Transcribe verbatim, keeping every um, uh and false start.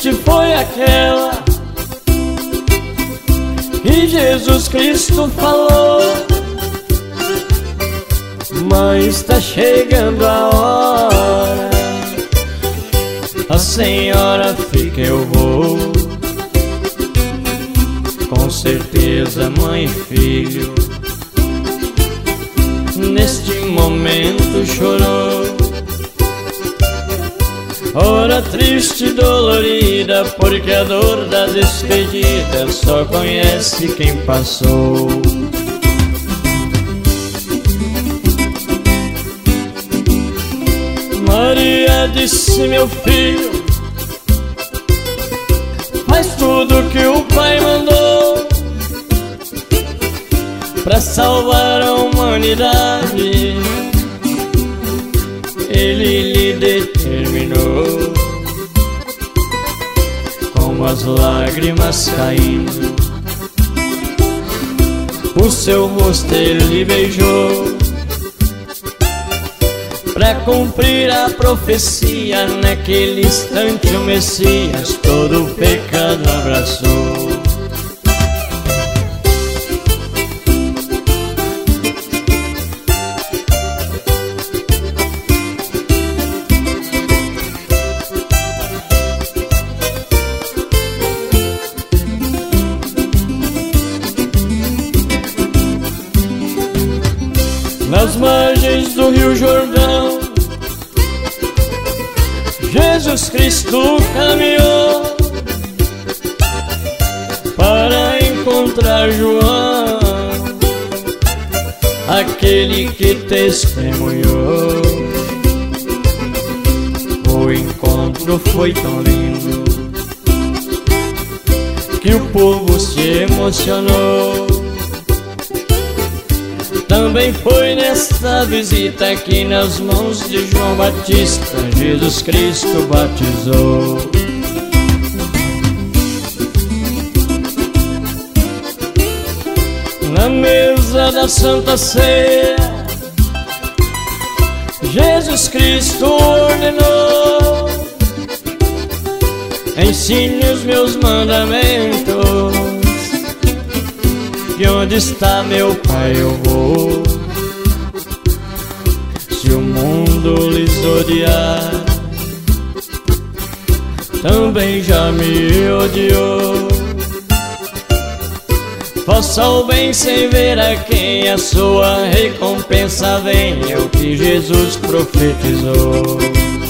triste foi aquela e Jesus Cristo falou: mãe, está chegando a hora, a senhora fica, eu vou. Com certeza, mãe e filho neste momento chorou. Ora triste e dolorida, porque a dor da despedida só conhece quem passou. Maria disse: meu filho, faz tudo que o Pai mandou pra salvar a humanidade. Ele lhe determinou, com as lágrimas caindo, o seu rosto ele beijou, pra cumprir a profecia. Naquele instante o Messias todo o pecado abraçou. Nas margens do Rio Jordão, Jesus Cristo caminhou para encontrar João, aquele que testemunhou. O encontro foi tão lindo que o povo se emocionou. Também foi nesta visita que nas mãos de João Batista Jesus Cristo batizou. Na mesa da Santa Ceia Jesus Cristo ordenou: ensine os meus mandamentos, de onde está meu Pai eu vou. Se o mundo lhes odiar, também já me odiou. Faça o bem sem ver a quem, a sua recompensa vem, é o que Jesus profetizou.